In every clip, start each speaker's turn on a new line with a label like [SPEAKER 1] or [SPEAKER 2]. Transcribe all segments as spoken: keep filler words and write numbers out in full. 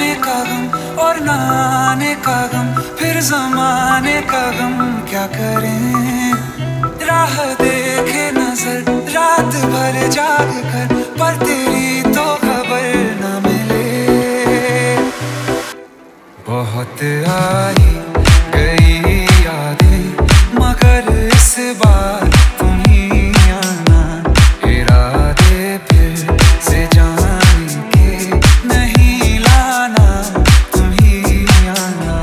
[SPEAKER 1] आने का गम और ना आने का गम, फिर जमाने का गम क्या करें। राह देखे नजर रात भर जाग कर, पर तेरी तो खबर न मिले। बहुत आई गई यादें मगर इस बार तुम ही आना, इरादे फिर से जाने के नहीं लाना, तुम ही आना।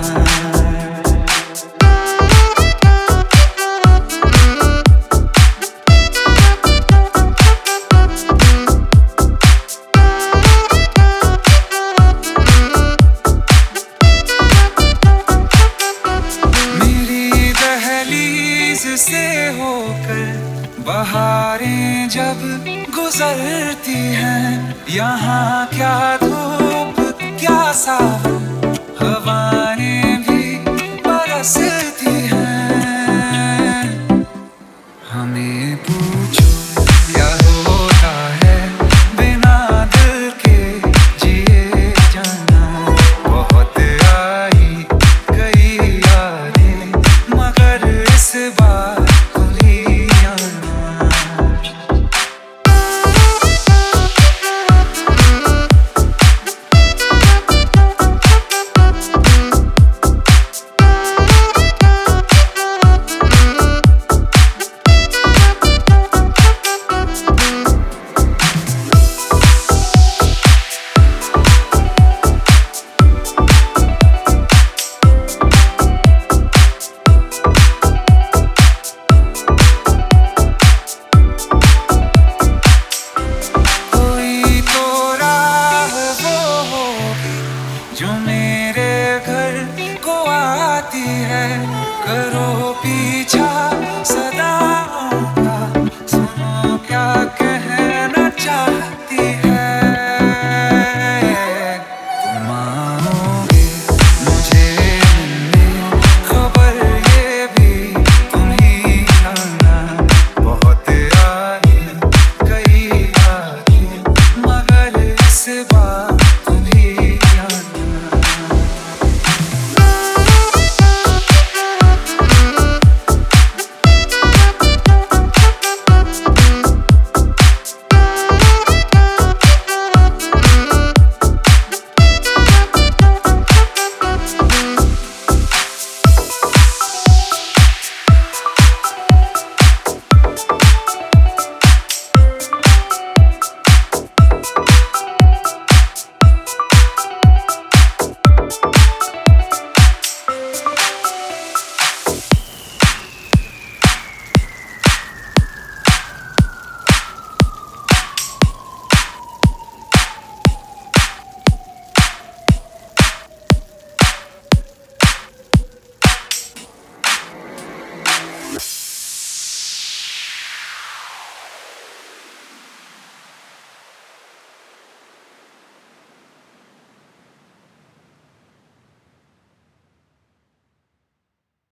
[SPEAKER 1] से होकर बहारें जब गुजरती हैं, यहाँ क्या धूप क्या सावन